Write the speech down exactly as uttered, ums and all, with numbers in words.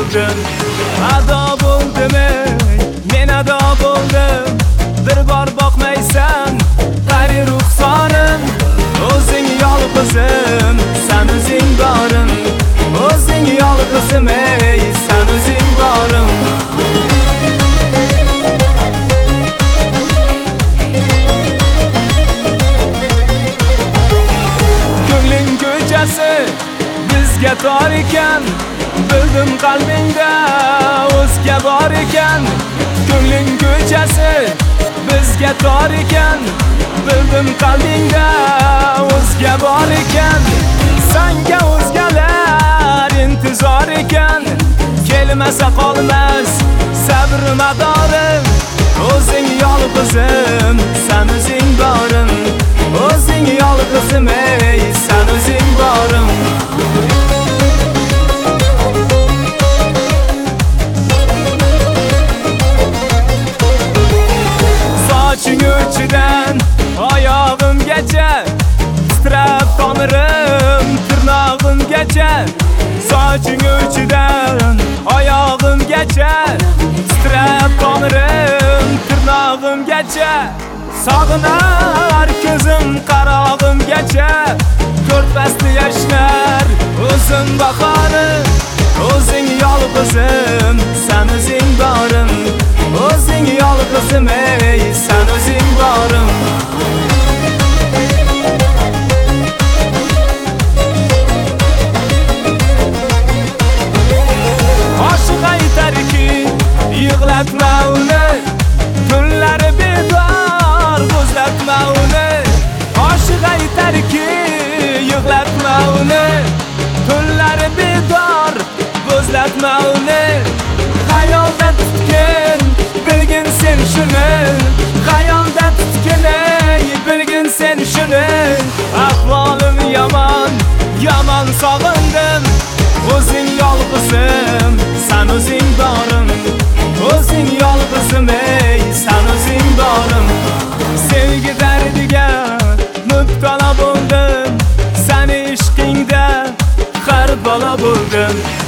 bo'ldim. Ado bo'ldim, men ado bo'ldim. Bir bor boqmaysan, qari ruxsonim. O'zing yolg'izim, sen o'zing borim. O'zing yolg'izim, ey, sen o'zing borim. Ko'ngling ko'chasi bizga tor ekan, bildim qalbingda o'zga bor ekan. Ko'ngling ko'chasi bizga tor ekan, bildim qalbingda o'zga bor ekan. Senga o'zgalar intizor ekan, kelmasa qolmas sabr madorim. O'zing yolg'izim, sen o'zing borim. O'zing yolg'izim, ey, sen o'zing borim. Soching uchidan oyog'imgacha, titrab tomirim tirnog'imgacha. Soching uchidan oyog'imgacha, titrab tomirim tirnog'imgacha. Sog'inar ko'zim qarog'imgacha, ko'rpasli yoshlar o'zim bahorim. O'zing yolg'izim, sen o'zing borim. O'zing yolg'izim, ey, sen o'zing borim. Oshiq aytarki, yig'latma uni, kunlari bedor, bo'zlatma uni. Oshiq aytarki, yig'latma uni, kunlari bedor, bo'zlatma uni. Xayolda tutgin, bilgin sen shuni. Xayolda tutgin, ey, bilgin sen shuni. Ahvolim yomon, yomon sog'indim. O'zing yolg'izim, sen o'zing borim. O'zing yolg'izim, ey, sen o'zing borim. Sevgi dardiga mubtalo bo'ldim, seni ishqingda har bola bo'ldim.